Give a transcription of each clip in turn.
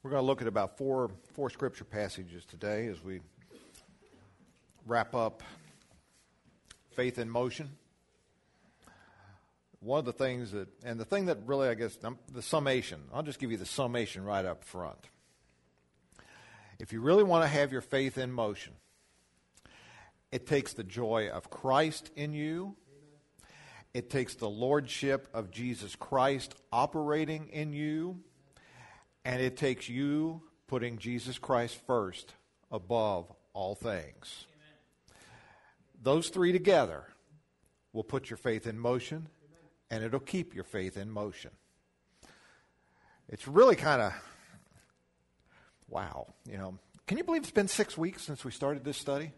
We're going to look at about four scripture passages today as we wrap up Faith in Motion. One of the things the thing that really, I guess, the summation, I'll just give you the summation right up front. If you really want to have your faith in motion, it takes the joy of Christ in you. It takes the lordship of Jesus Christ operating in you. And it takes you putting Jesus Christ first above all things. Amen. Those three together will put your faith in motion, and it'll keep your faith in motion. It's really kind of, wow. Can you believe it's been 6 weeks since we started this study?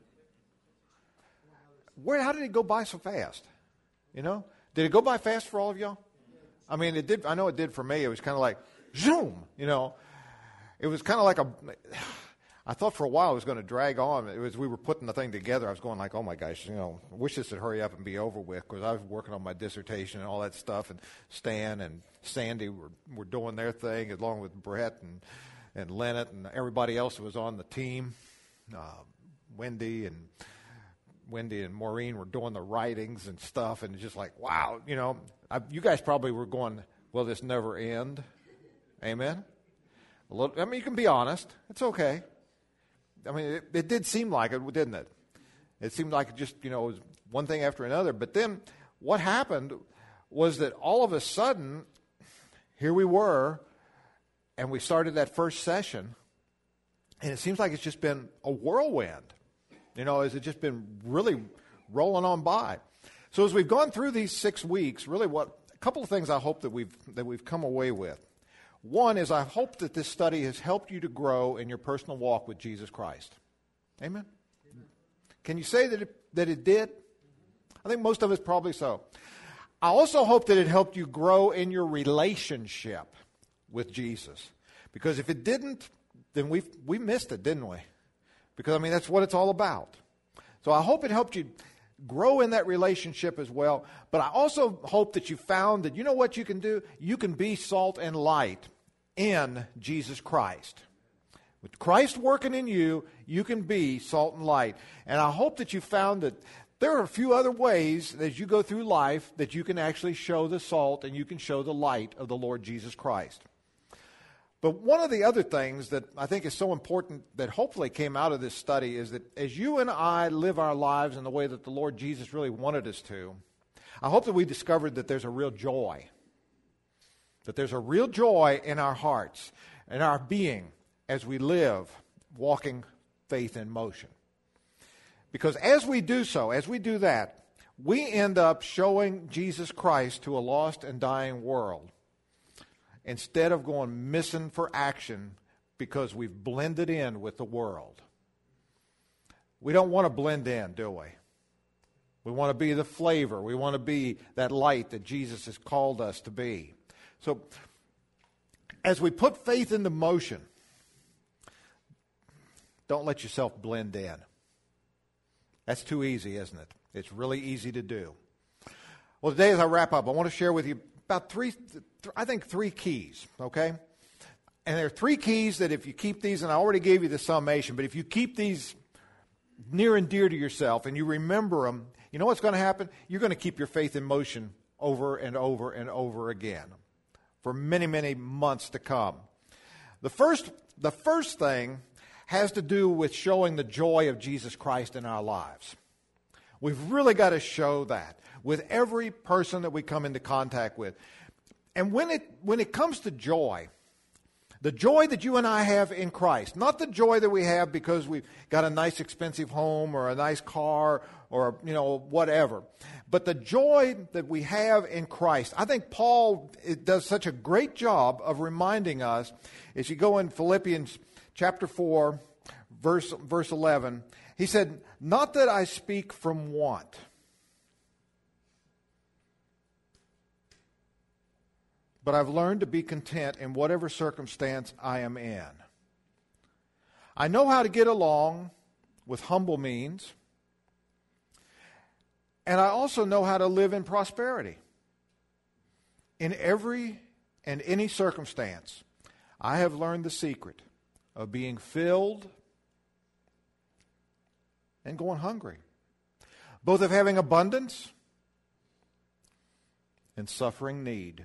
How did it go by so fast? Did it go by fast for all of y'all? I mean, it did. I know it did for me. It was kind of like, zoom, It was kind of like I thought for a while it was going to drag on. We were putting the thing together. I was going like, oh my gosh, I wish this would hurry up and be over with, because I was working on my dissertation and all that stuff, and Stan and Sandy were doing their thing along with Brett and Lynette and everybody else who was on the team. Wendy and Maureen were doing the writings and stuff, and it's just like, wow, you guys probably were going, will this never end? Amen? You can be honest. It's okay. It did seem like it, didn't it? It seemed like it just, it was one thing after another. But then what happened was that all of a sudden, here we were, and we started that first session, and it seems like it's just been a whirlwind. Has it just been really rolling on by? So as we've gone through these 6 weeks, really a couple of things I hope that we've come away with. One is I hope that this study has helped you to grow in your personal walk with Jesus Christ. Amen? Can you say that it did? I think most of us probably so. I also hope that it helped you grow in your relationship with Jesus. Because if it didn't, then we missed it, didn't we? Because, that's what it's all about. So I hope it helped you grow in that relationship as well. But I also hope that you found that, what you can do? You can be salt and light in Jesus Christ. With Christ working in you, you can be salt and light. And I hope that you found that there are a few other ways as you go through life that you can actually show the salt and you can show the light of the Lord Jesus Christ. But one of the other things that I think is so important that hopefully came out of this study is that as you and I live our lives in the way that the Lord Jesus really wanted us to, I hope that we discovered that there's a real joy. That there's a real joy in our hearts and our being as we live walking faith in motion. Because as we do so, as we do that, we end up showing Jesus Christ to a lost and dying world, instead of going missing for action because we've blended in with the world. We don't want to blend in, do we? We want to be the flavor. We want to be that light that Jesus has called us to be. So, as we put faith into motion, don't let yourself blend in. That's too easy, isn't it? It's really easy to do. Well, today as I wrap up, I want to share with you about three keys, okay? And there are 3 keys that if you keep these, and I already gave you the summation, but if you keep these near and dear to yourself and you remember them, you know what's going to happen? You're going to keep your faith in motion over and over and over again for many, many months to come. The first thing has to do with showing the joy of Jesus Christ in our lives. We've really got to show that with every person that we come into contact with. And when it comes to joy, the joy that you and I have in Christ, not the joy that we have because we've got a nice expensive home or a nice car or, whatever, but the joy that we have in Christ. I think Paul does such a great job of reminding us, as you go in Philippians chapter 4, verse 11, he said, "Not that I speak from want, but I've learned to be content in whatever circumstance I am in. I know how to get along with humble means, and I also know how to live in prosperity. In every and any circumstance, I have learned the secret of being filled and going hungry, both of having abundance and suffering need.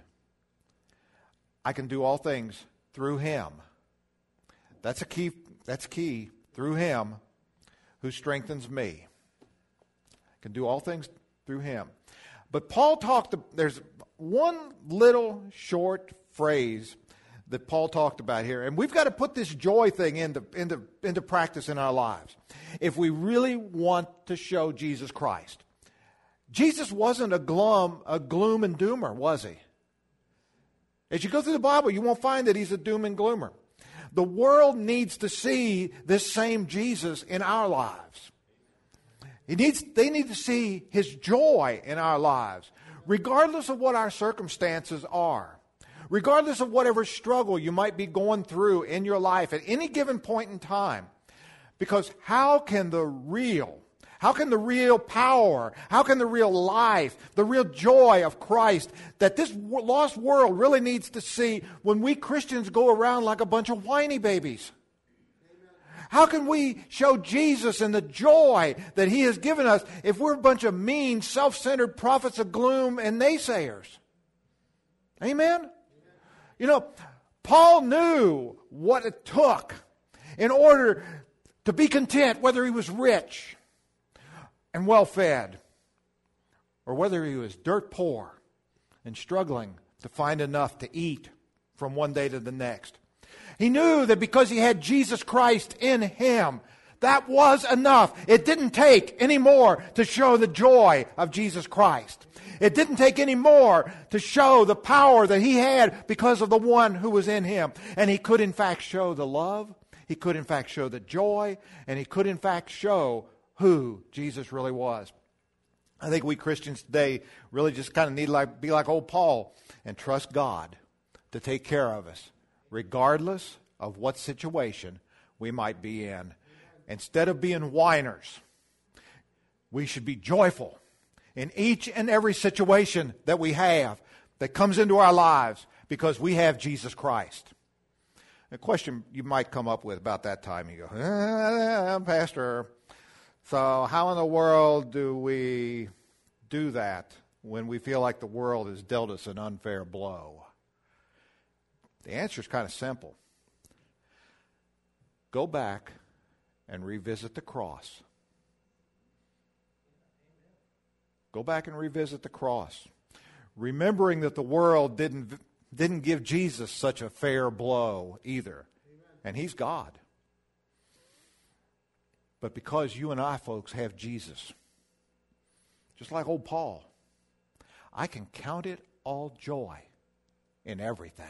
I can do all things through Him. That's key. Through Him who strengthens me. I can do all things through Him. But Paul there's one little short phrase that Paul talked about here, and we've got to put this joy thing into practice in our lives if we really want to show Jesus Christ. Jesus wasn't a gloom and doomer, was He? As you go through the Bible, you won't find that He's a doom and gloomer. The world needs to see this same Jesus in our lives. They need to see His joy in our lives, regardless of what our circumstances are. Regardless of whatever struggle you might be going through in your life at any given point in time. Because how can the real power, how can the real life, the real joy of Christ that this lost world really needs to see when we Christians go around like a bunch of whiny babies? How can we show Jesus and the joy that He has given us if we're a bunch of mean, self-centered prophets of gloom and naysayers? Amen? You know, Paul knew what it took in order to be content, whether he was rich and well-fed, or whether he was dirt poor and struggling to find enough to eat from one day to the next. He knew that because he had Jesus Christ in him, that was enough. It didn't take any more to show the joy of Jesus Christ. It didn't take any more to show the power that he had because of the one who was in him. And he could in fact show the love, he could in fact show the joy, and he could in fact show who Jesus really was. I think we Christians today really just kind of need to be like old Paul and trust God to take care of us, regardless of what situation we might be in. Instead of being whiners, we should be joyful in each and every situation that we have that comes into our lives because we have Jesus Christ. A question you might come up with about that time, you go, Pastor, so how in the world do we do that when we feel like the world has dealt us an unfair blow? The answer is kind of simple. Go back and revisit the cross. Go back and revisit the cross. Remembering that the world didn't give Jesus such a fair blow either. And He's God. But because you and I, folks, have Jesus, just like old Paul, I can count it all joy in everything.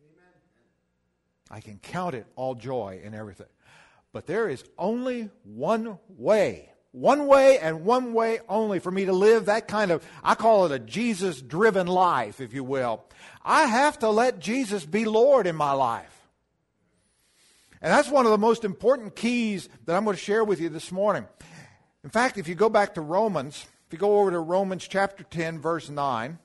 I can count it all joy in everything. But there is only one way and one way only for me to live that kind of, I call it a Jesus-driven life, if you will. I have to let Jesus be Lord in my life. And that's one of the most important keys that I'm going to share with you this morning. In fact, if you go back to Romans, if you go over to Romans chapter 10, verse 9,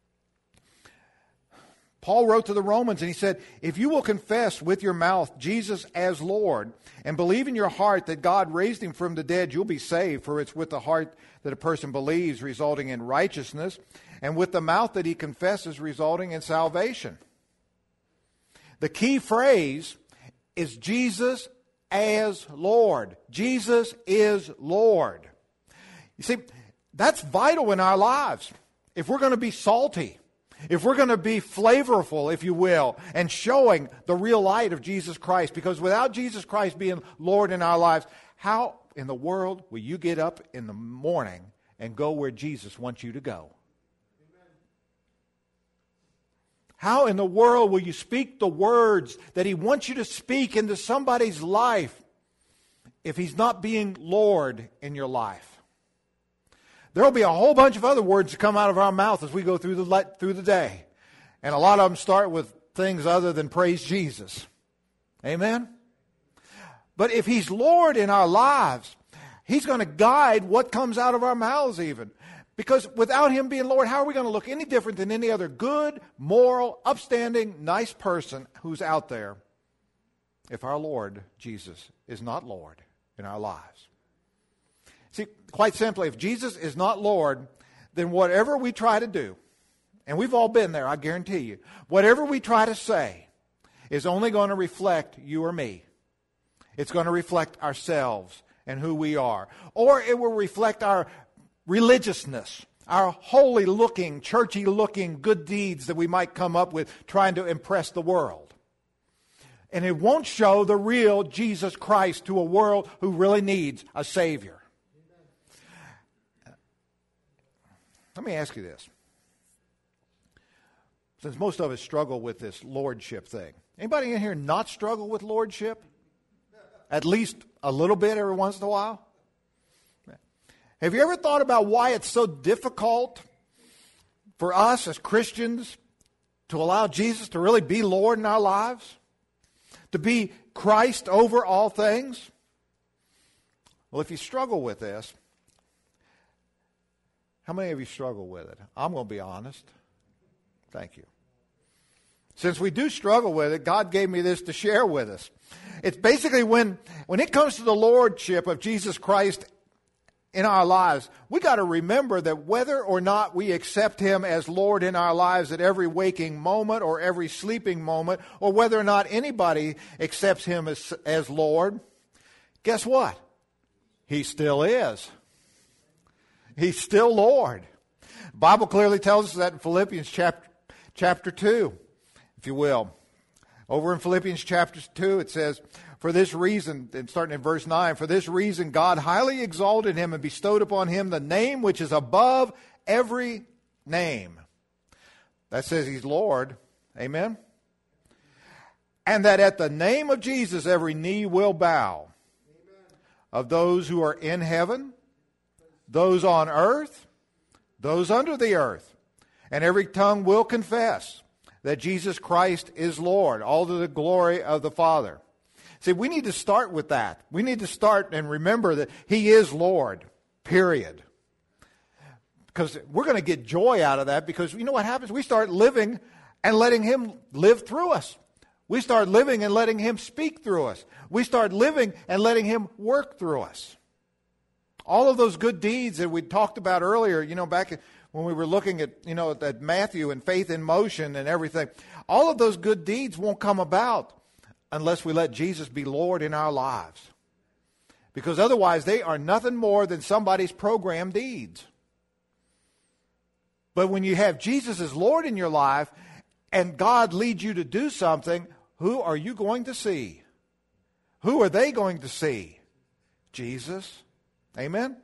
Paul wrote to the Romans and he said, if you will confess with your mouth Jesus as Lord and believe in your heart that God raised Him from the dead, you'll be saved. For it's with the heart that a person believes, resulting in righteousness, and with the mouth that he confesses, resulting in salvation. The key phrase is Jesus as Lord. Jesus is Lord. You see, that's vital in our lives. If we're going to be salty, if we're going to be flavorful, if you will, and showing the real light of Jesus Christ, because without Jesus Christ being Lord in our lives, how in the world will you get up in the morning and go where Jesus wants you to go? How in the world will you speak the words that He wants you to speak into somebody's life if He's not being Lord in your life? There will be a whole bunch of other words that come out of our mouth as we go through the day. And a lot of them start with things other than praise Jesus. Amen? But if He's Lord in our lives, He's going to guide what comes out of our mouths even. Because without Him being Lord, how are we going to look any different than any other good, moral, upstanding, nice person who's out there if our Lord Jesus is not Lord in our lives. See, quite simply, if Jesus is not Lord, then whatever we try to do, and we've all been there, I guarantee you, whatever we try to say is only going to reflect you or me. It's going to reflect ourselves and who we are. Or it will reflect our religiousness, our holy-looking, churchy-looking good deeds that we might come up with trying to impress the world. And it won't show the real Jesus Christ to a world who really needs a Savior. Let me ask you this. Since most of us struggle with this lordship thing, anybody in here not struggle with lordship? At least a little bit every once in a while? Have you ever thought about why it's so difficult for us as Christians to allow Jesus to really be Lord in our lives? To be Christ over all things? Well, if you struggle with this, how many of you struggle with it? I'm going to be honest. Thank you. Since we do struggle with it, God gave me this to share with us. It's basically when it comes to the lordship of Jesus Christ in our lives, we got to remember that whether or not we accept Him as Lord in our lives at every waking moment or every sleeping moment, or whether or not anybody accepts Him as Lord, guess what? He still is. He's still Lord. The Bible clearly tells us that in Philippians chapter 2, if you will. Over in Philippians chapter 2, it says, for this reason, and starting in verse 9, for this reason God highly exalted Him and bestowed upon Him the name which is above every name. That says He's Lord. Amen? And that at the name of Jesus every knee will bow. Amen. Of those who are in heaven, those on earth, those under the earth. And every tongue will confess that Jesus Christ is Lord, all to the glory of the Father. See, we need to start with that. We need to start and remember that He is Lord, period. Because we're going to get joy out of that, because you know what happens? We start living and letting Him live through us. We start living and letting Him speak through us. We start living and letting Him work through us. All of those good deeds that we talked about earlier, back when we were looking at, at Matthew and faith in motion and everything, all of those good deeds won't come about unless we let Jesus be Lord in our lives. Because otherwise they are nothing more than somebody's programmed deeds. But when you have Jesus as Lord in your life and God leads you to do something, who are you going to see? Who are they going to see? Jesus. Amen?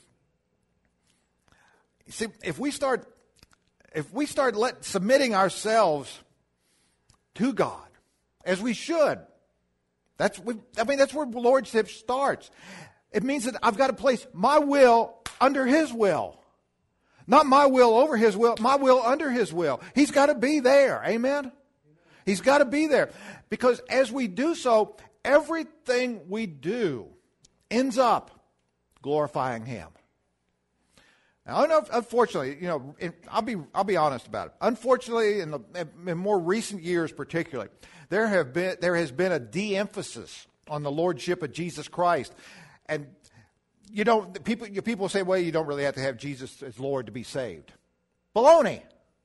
See, if we start submitting ourselves to God, as we should, that's where lordship starts. It means that I've got to place my will under His will. Not my will over His will, my will under His will. He's got to be there. Amen? He's got to be there. Because as we do so, everything we do ends up glorifying Him. Now, unfortunately, I'll be honest about it. Unfortunately, in more recent years particularly, there has been a de-emphasis on the lordship of Jesus Christ. And, people say, well, you don't really have to have Jesus as Lord to be saved. Baloney.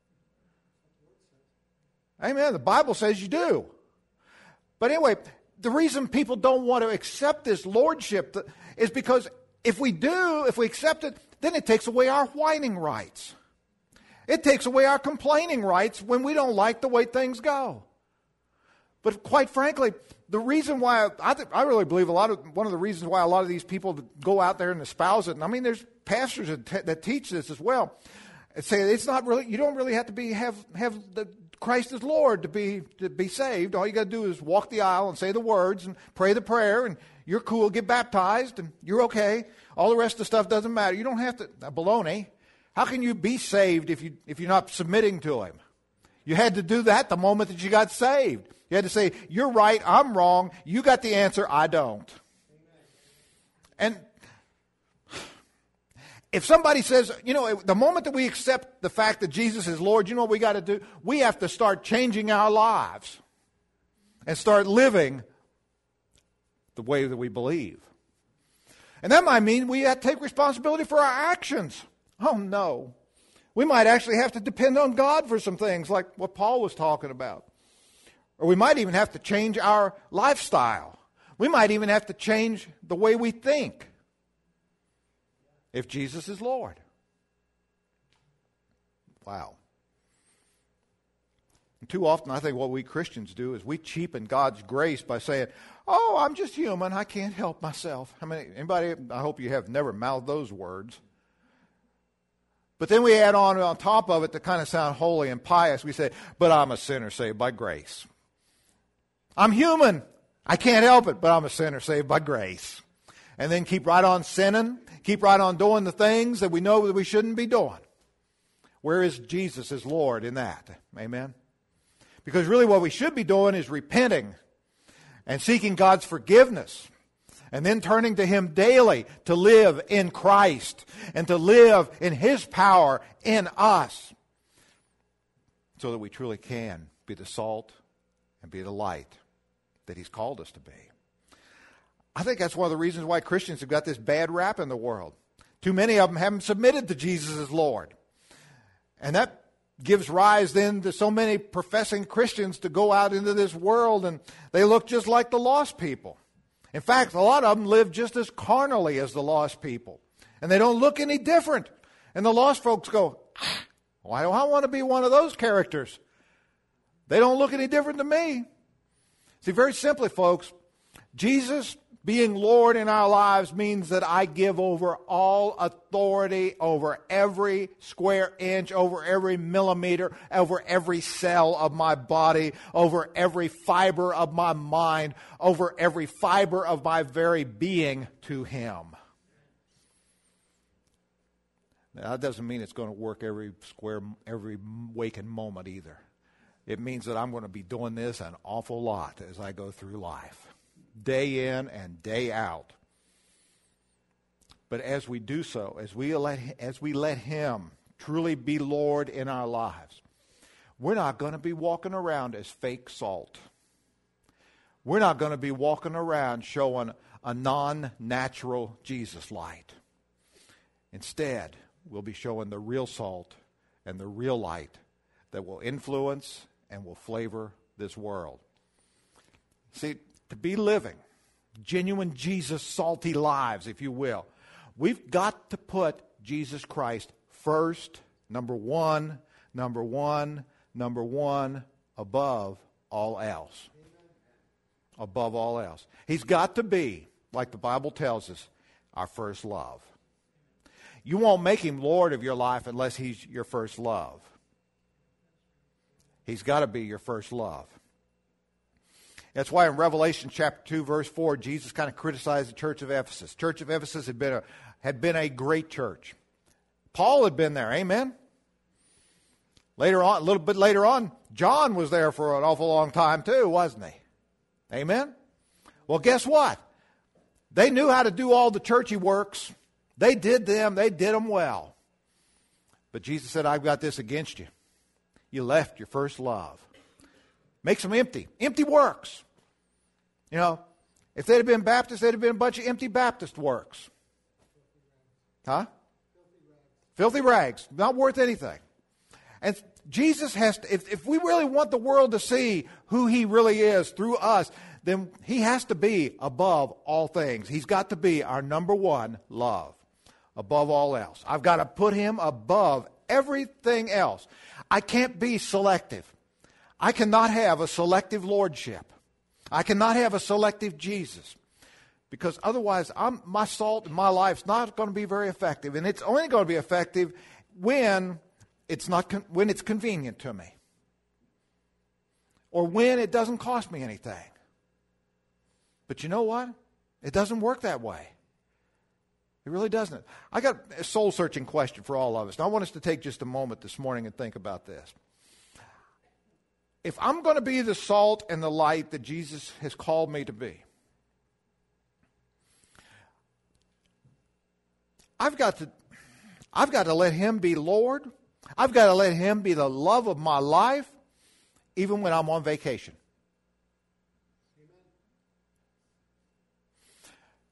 Amen. The Bible says you do. But anyway, the reason people don't want to accept this lordship is because if we accept it, then it takes away our whining rights. It takes away our complaining rights when we don't like the way things go. But quite frankly, the reason why I really believe one of the reasons why a lot of these people go out there and espouse it, and I mean there's pastors that teach this as well, and say it's not really, you don't really have to have the Christ as Lord to be saved. All you got to do is walk the aisle and say the words and pray the prayer, and you're cool, get baptized, and you're okay. All the rest of the stuff doesn't matter. You don't have to. Baloney. How can you be saved if you're not submitting to Him? You had to do that the moment that you got saved. You had to say, you're right, I'm wrong, you got the answer, I don't. And if somebody says, the moment that we accept the fact that Jesus is Lord, you know what we got to do? We have to start changing our lives and start living the way that we believe. And that might mean we have to take responsibility for our actions. Oh, no. We might actually have to depend on God for some things, like what Paul was talking about. Or we might even have to change our lifestyle. We might even have to change the way we think if Jesus is Lord. Wow. And too often, I think what we Christians do is we cheapen God's grace by saying, oh, I'm just human. I can't help myself. Anybody, I hope you have never mouthed those words. But then we add on top of it to kind of sound holy and pious. We say, but I'm a sinner saved by grace. I'm human. I can't help it, but I'm a sinner saved by grace. And then keep right on sinning. Keep right on doing the things that we know that we shouldn't be doing. Where is Jesus as Lord in that? Amen? Because really what we should be doing is repenting and seeking God's forgiveness. And then turning to Him daily to live in Christ and to live in His power in us. So that we truly can be the salt and be the light that He's called us to be. I think that's one of the reasons why Christians have got this bad rap in the world. Too many of them haven't submitted to Jesus as Lord. And that gives rise then to so many professing Christians to go out into this world and they look just like the lost people. In fact, a lot of them live just as carnally as the lost people. And they don't look any different. And the lost folks go, why do I want to be one of those characters? They don't look any different to me. See, very simply, folks, Jesus being Lord in our lives means that I give over all authority over every square inch, over every millimeter, over every cell of my body, over every fiber of my mind, over every fiber of my very being to Him. Now, that doesn't mean it's going to work every waking moment either. It means that I'm going to be doing this an awful lot as I go through life, day in and day out. But as we do so, as we let Him truly be Lord in our lives, we're not going to be walking around as fake salt. We're not going to be walking around showing a non-natural Jesus light. Instead, we'll be showing the real salt and the real light that will influence and will flavor this world. See, to be living genuine Jesus salty lives, if you will, we've got to put Jesus Christ first, number one, above all else. Above all else. He's got to be, like the Bible tells us, our first love. You won't make Him Lord of your life unless He's your first love. He's got to be your first love. That's why in Revelation chapter 2, verse 4, Jesus kind of criticized the church of Ephesus. Church of Ephesus had been a great church. Paul had been there, amen? Later on, a little bit later on, John was there for an awful long time too, wasn't he? Amen? Well, guess what? They knew how to do all the churchy works. They did them well. But Jesus said, I've got this against you. You left your first love. Makes them empty works. You know, if they'd have been Baptists, they'd have been a bunch of empty Baptist works. Huh? Filthy rags. Not worth anything. And Jesus has to, if we really want the world to see who He really is through us, then He has to be above all things. He's got to be our number one love, above all else. I've got to put Him above everything else. I can't be selective. I cannot have a selective lordship. I cannot have a selective Jesus. Because otherwise, my salt in my life is not going to be very effective. And it's only going to be effective when it's convenient to me. Or when it doesn't cost me anything. But you know what? It doesn't work that way. It really doesn't. I got a soul-searching question for all of us. And I want us to take just a moment this morning and think about this. If I'm going to be the salt and the light that Jesus has called me to be, I've got to let Him be Lord. I've got to let Him be the love of my life, even when I'm on vacation.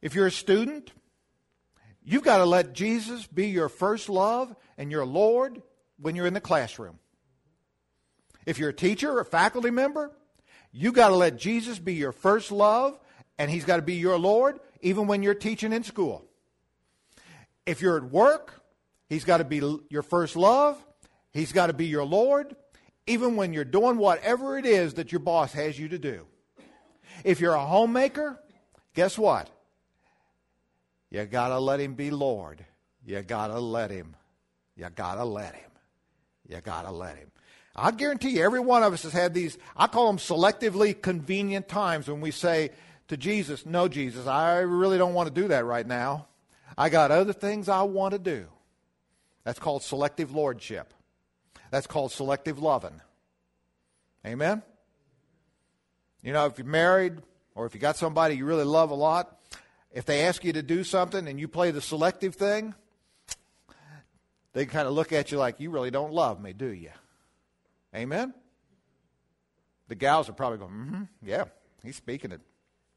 If you're a student, you've got to let Jesus be your first love and your Lord when you're in the classroom. If you're a teacher or a faculty member, you've got to let Jesus be your first love, and He's got to be your Lord even when you're teaching in school. If you're at work, He's got to be your first love. He's got to be your Lord even when you're doing whatever it is that your boss has you to do. If you're a homemaker, guess what? You got to let Him be Lord. You got to let Him. You got to let Him. You got to let Him. I guarantee you, every one of us has had these, I call them selectively convenient times when we say to Jesus, no, Jesus, I really don't want to do that right now. I got other things I want to do. That's called selective lordship. That's called selective loving. Amen? You know, if you're married or if you got somebody you really love a lot, if they ask you to do something and you play the selective thing, they kind of look at you like, you really don't love me, do you? Amen? The gals are probably going, yeah, he's speaking it.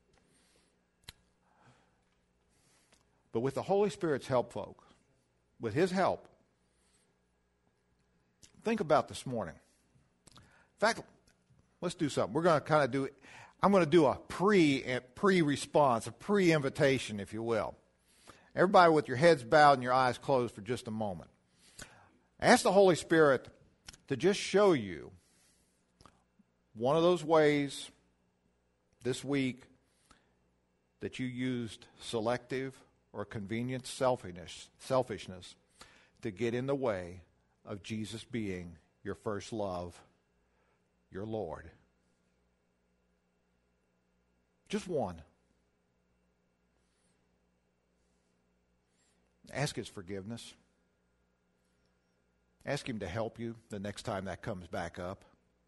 But with the Holy Spirit's help, folks, with His help, think about this morning. In fact, let's do something. We're going to kind of do, I'm going to do a pre-response, a pre-invitation, if you will. Everybody with your heads bowed and your eyes closed for just a moment. Ask the Holy Spirit to just show you one of those ways this week that you used selective or convenient selfishness to get in the way of Jesus being your first love, your Lord. Just one. Ask His forgiveness. Ask Him to help you the next time that comes back up.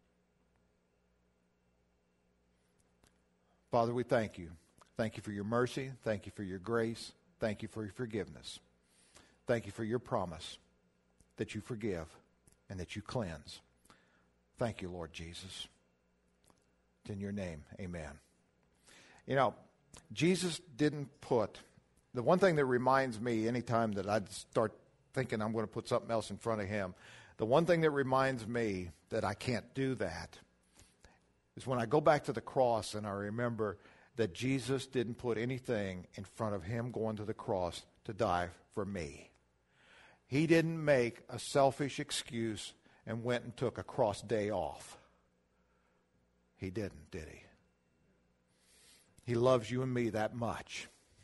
Father, we thank you. Thank you for your mercy. Thank you for your grace. Thank you for your forgiveness. Thank you for your promise that you forgive and that you cleanse. Thank you, Lord Jesus. It's in your name, amen. You know, Jesus didn't put, the one thing that reminds me anytime that I start thinking I'm going to put something else in front of Him, the one thing that reminds me that I can't do that is when I go back to the cross and I remember that Jesus didn't put anything in front of Him going to the cross to die for me. He didn't make a selfish excuse and went and took a cross day off. He didn't, did He? He loves you and me that much.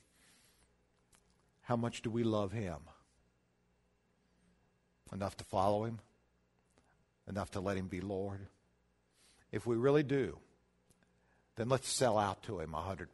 How much do we love Him? Enough to follow Him? Enough to let Him be Lord? If we really do, then let's sell out to Him 100%.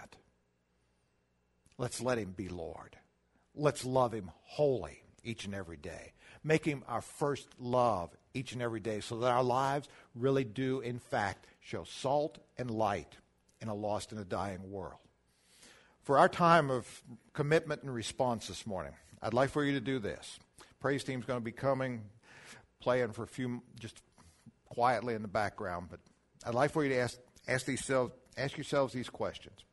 Let's let Him be Lord. Let's love Him wholly each and every day. Make Him our first love each and every day so that our lives really do, in fact, show salt and light in a lost and a dying world. For our time of commitment and response this morning, I'd like for you to do this. Praise team's going to be coming, playing for a few, just quietly in the background, but I'd like for you to ask yourselves these questions.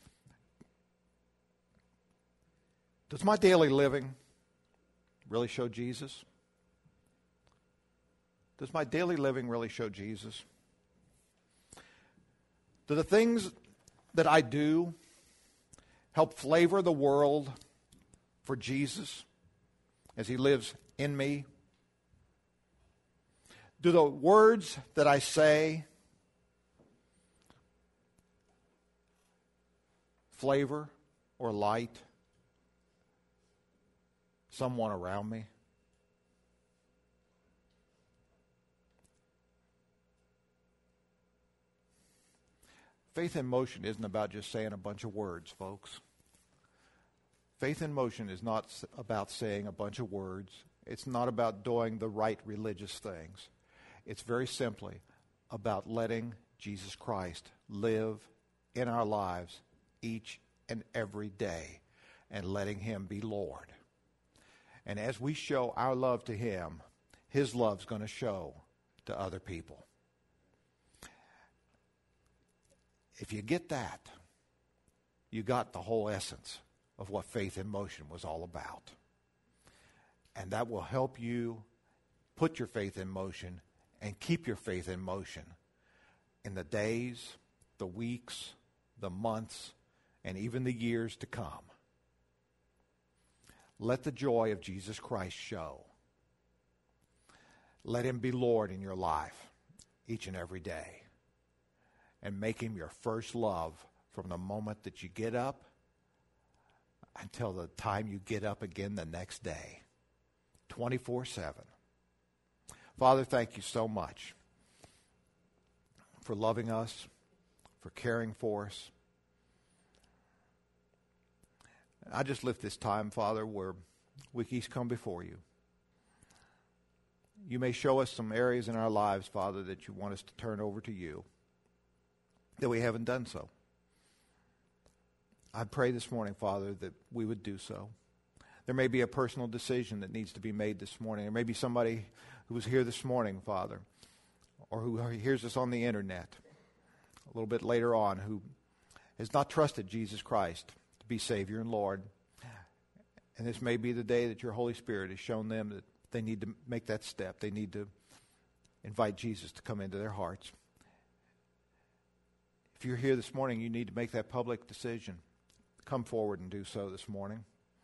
Does my daily living really show Jesus? Does my daily living really show Jesus? Do the things that I do help flavor the world for Jesus as He lives in me? Do the words that I say flavor or light someone around me? Faith in motion isn't about just saying a bunch of words, folks. Faith in motion is not about saying a bunch of words. It's not about doing the right religious things. It's very simply about letting Jesus Christ live in our lives each and every day and letting Him be Lord. And as we show our love to Him, His love's going to show to other people. If you get that, you got the whole essence of what Faith in Motion was all about. And that will help you put your faith in motion and keep your faith in motion in the days, the weeks, the months, and even the years to come. Let the joy of Jesus Christ show. Let him be Lord in your life each and every day. And make him your first love from the moment that you get up until the time you get up again the next day. 24/7. Father, thank you so much for loving us, for caring for us. I just lift this time, Father, where we each come before you. You may show us some areas in our lives, Father, that you want us to turn over to you, that we haven't done so. I pray this morning, Father, that we would do so. There may be a personal decision that needs to be made this morning. There may be somebody who was here this morning, Father, or who hears us on the internet a little bit later on, who has not trusted Jesus Christ to be Savior and Lord. And this may be the day that your Holy Spirit has shown them that they need to make that step. They need to invite Jesus to come into their hearts. If you're here this morning, you need to make that public decision. Come forward and do so this morning.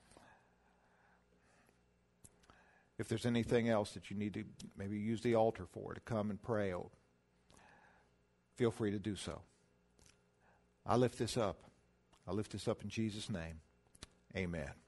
If there's anything else that you need to maybe use the altar for, to come and pray, feel free to do so. I lift this up. I lift this up in Jesus' name. Amen.